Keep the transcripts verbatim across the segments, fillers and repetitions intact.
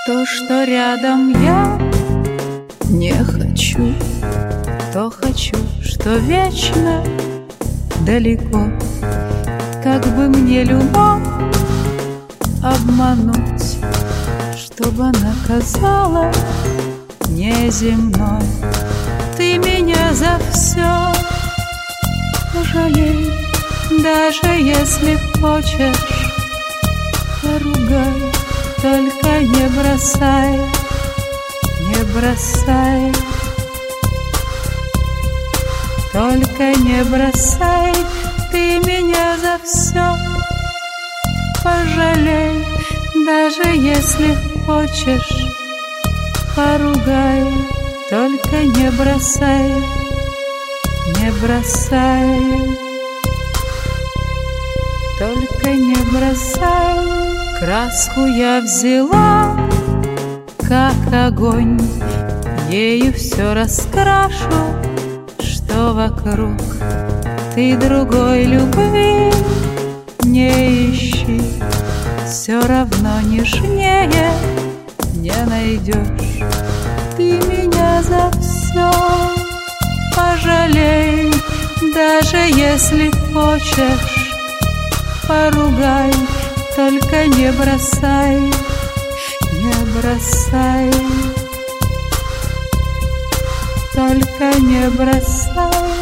То, что рядом я не хочу, то хочу, что вечно далеко. Как бы мне любовь обмануть, чтобы она казалась неземной. Ты меня за все пожалей, даже если хочешь, поругай, только не бросай, не бросай, только не бросай. Ты меня за все пожалей, даже если хочешь, поругай, только не бросай, не бросай, только не бросай. Краску я взяла, как огонь, ею все раскрашу, что вокруг. Ты другой любви не ищи, все равно нежнее не найдешь. Ты меня за все пожалей, даже если хочешь, поругай, только не бросай, не бросай, только не бросай.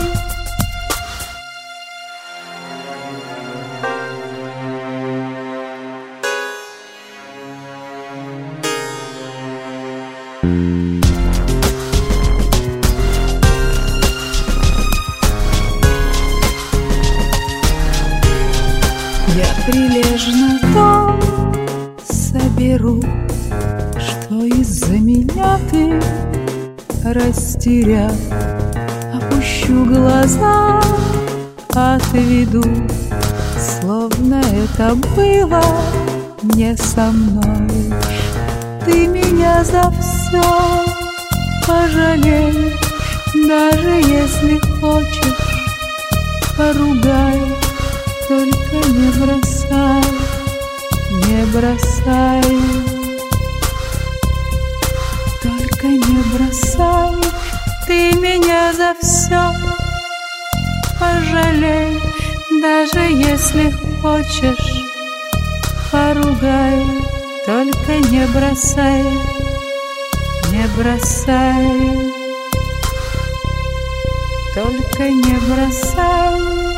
Я прилежно то соберу, что из-за меня ты растерял. Опущу глаза, отведу, словно это было не со мной. Ты меня за все пожалей, даже если хочешь, поругай, только не бросай, не бросай, только не бросай. Ты меня за все пожалей, даже если хочешь, поругай, только не бросай, не бросай, только не бросай.